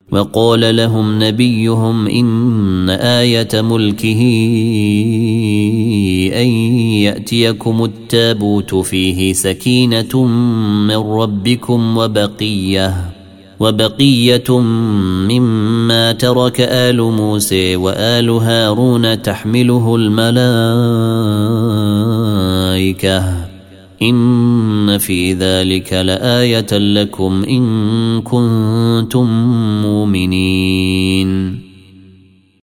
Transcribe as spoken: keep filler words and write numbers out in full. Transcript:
وقال لهم نبيهم إن آية ملكه أن يأتيكم التابوت فيه سكينة من ربكم وبقية وبقية مما ترك آل موسى وآل هارون تحمله الملائكة إن في ذلك لآية لكم إن كنتم مؤمنين.